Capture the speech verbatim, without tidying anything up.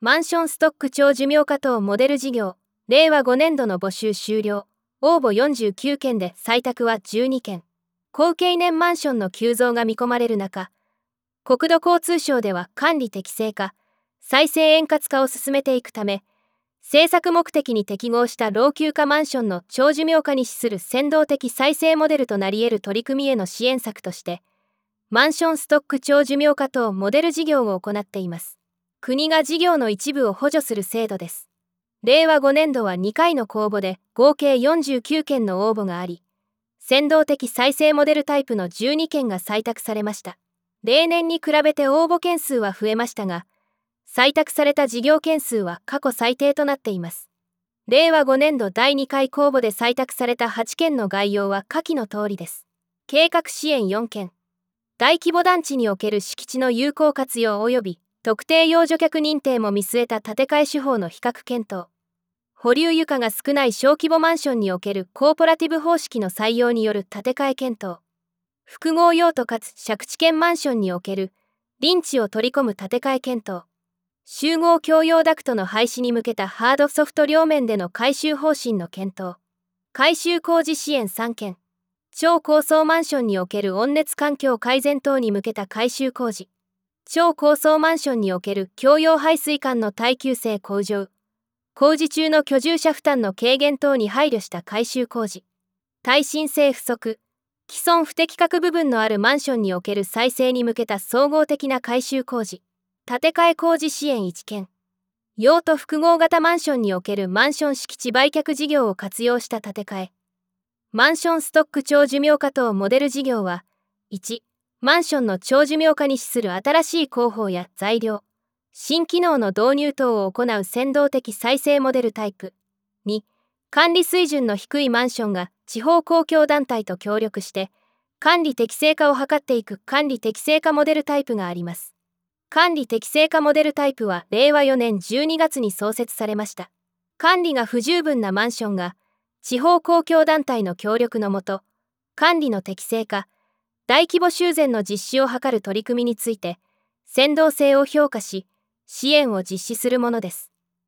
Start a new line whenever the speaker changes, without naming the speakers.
マンションストック長寿命化等モデル事業、れいわごねんどの募集終了。応募よんじゅうきゅうけんで採択はじゅうにけん。高経年マンションの急増が見込まれる中、国土交通省では管理適正化、再生円滑化を進めていくため、政策目的に適合した老朽化マンションの長寿命化に資する先導的再生モデルとなり得る取り組みへの支援策として、マンションストック長寿命化等モデル事業を行っています。国が事業の一部を補助する制度です。れいわごねんどはにかいの公募で合計よんじゅうきゅうけんの応募があり、先導的再生モデルタイプのじゅうにけんが採択されました。例年に比べて応募件数は増えましたが、採択された事業件数は過去最低となっています。れいわごねんどだいにかい公募で採択されたはちけんの概要は下記の通りです。計画支援よんけん。大規模団地における敷地の有効活用及び特定用除却認定も見据えた建て替え手法の比較検討。保留床が少ない小規模マンションにおけるコーポラティブ方式の採用による建て替え検討。複合用途かつ借地権マンションにおける臨地を取り込む建て替え検討。集合共用ダクトの廃止に向けたハードソフト両面での改修方針の検討。改修工事支援さんけん。超高層マンションにおける温熱環境改善等に向けた改修工事。超高層マンションにおける共用排水管の耐久性向上。工事中の居住者負担の軽減等に配慮した改修工事。耐震性不足、既存不適格部分のあるマンションにおける再生に向けた総合的な改修工事。建て替え工事支援いっけん。用途複合型マンションにおけるマンション敷地売却事業を活用した建て替え。マンションストック長寿命化等モデル事業は、いち、マンションの長寿命化に資する新しい工法や材料、新機能の導入等を行う先導的再生モデルタイプ。に、管理水準の低いマンションが地方公共団体と協力して、管理適正化を図っていく管理適正化モデルタイプがあります。管理適正化モデルタイプはれいわよねんじゅうにがつに創設されました。管理が不十分なマンションが、地方公共団体の協力のもと、管理の適正化、大規模修繕の実施を図る取り組みについて、先導性を評価し、支援を実施するものです。